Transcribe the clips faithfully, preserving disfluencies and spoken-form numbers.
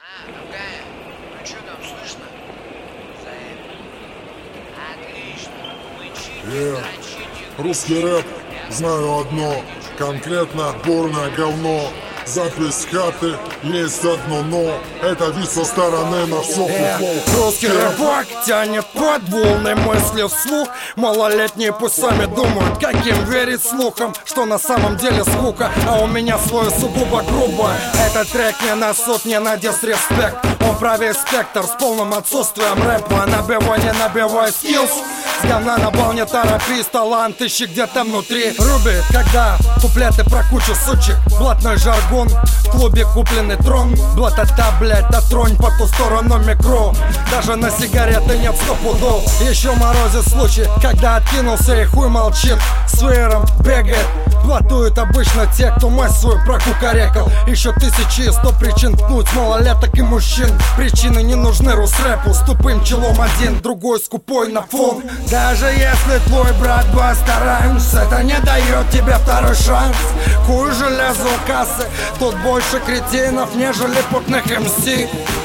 А, другая, ну чё там слышно? Отлично. Мычите, Э, дрочите, русский рэп, знаю одно, конкретно отборное говно. Запись хаты, есть одно но, это вид со стороны на все футбол. Русский рыбак тянет под волны мысли вслух. Малолетние пусть сами думают, каким верить слухам, что на самом деле скука, а у меня свое сугубо грубое. Этот трек не на суд, не на дисреспект. Он правее спектр с полным отсутствием рэпа. Набивай, не набивай скиллс. С говна на бал не торопись, талант ищи где-то внутри. Рубит, когда куплеты про кучу сучек. Блатной жаргон, в клубе купленный трон. Блатата, блять, да тронь по ту сторону микро. Даже на сигареты нет сто пудов. Еще морозит случай, когда откинулся и хуй молчит. С веером бегает, блатуют обычно те, кто мать свою прокукарекал. Еще тысячи и сто причин пнуть малолеток и мужчин. Причины не нужны русрэпу, с тупым челом один, другой скупой на фон. Даже если твой брат Баста Раймс, это не дает тебе второй шанс. Хуй железу кассы, тут больше кретинов, нежели путных эм си.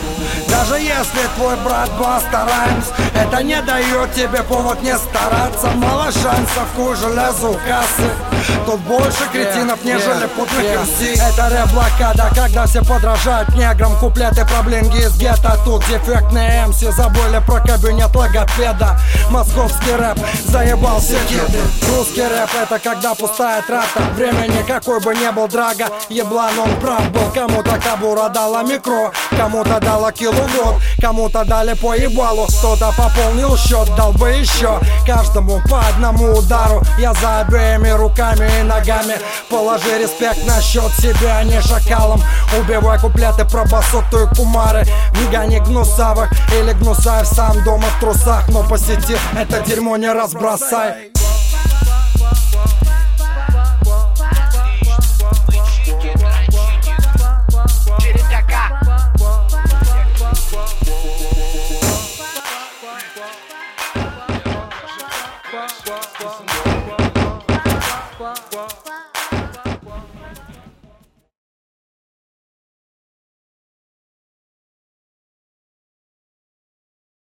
Даже если твой брат Баста Раймс, это не дает тебе повод не стараться. Мало шансов, хуй железу кассы, тут больше кретинов, нежели путных эм си. Это рэп-блокада, когда все подражают неграм. Куплеты про блинги из гетто, тут дефектные эм си. Забыли про кабинет логопеда. Московский рэп заебал все кеды. Русский рэп это когда пустая трата времени, какой бы ни был драга. Еблан он прав был, кому-то кабура дала микро, кому-то дала кило в год, кому-то дали по ебалу. Кто-то пополнил счет, дал бы еще. Каждому по одному удару, я за обеими руками и ногами. Положи респект на счет себя, не шакалом. Убивай куплеты про басоту и кумары. Не гони гнусавых или гнусаев сам дома в трусах. Но по сети это дерьмо не разбросай. Отлично, мычите, дрочите. What?